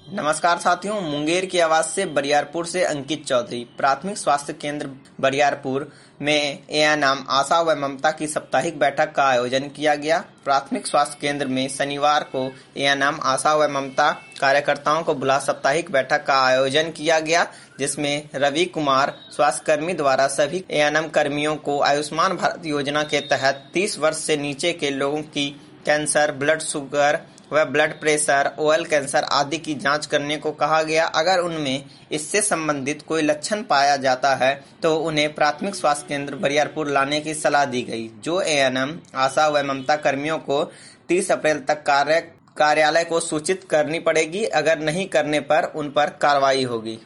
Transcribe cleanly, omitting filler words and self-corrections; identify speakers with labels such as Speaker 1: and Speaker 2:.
Speaker 1: नमस्कार साथियों, मुंगेर की आवाज से बरियारपुर से अंकित चौधरी। प्राथमिक स्वास्थ्य केंद्र बरियारपुर में एएनएम आशा व ममता की साप्ताहिक बैठक का आयोजन किया गया। प्राथमिक स्वास्थ्य केंद्र में शनिवार को एएनएम आशा व ममता कार्यकर्ताओं को बुला साप्ताहिक बैठक का आयोजन किया गया, जिसमें रवि कुमार स्वास्थ्यकर्मी द्वारा सभी एएनएम कर्मियों को आयुष्मान भारत योजना के तहत 30 वर्ष से नीचे के लोगों की कैंसर, ब्लड शुगर व ब्लड प्रेशर, ओरल कैंसर आदि की जांच करने को कहा गया। अगर उनमें इससे संबंधित कोई लक्षण पाया जाता है तो उन्हें प्राथमिक स्वास्थ्य केंद्र बरियारपुर लाने की सलाह दी गई। जो एएनएम आशा व ममता कर्मियों को 30 अप्रैल तक कार्यालय को सूचित करनी पड़ेगी। अगर नहीं करने पर उन पर कार्रवाई होगी।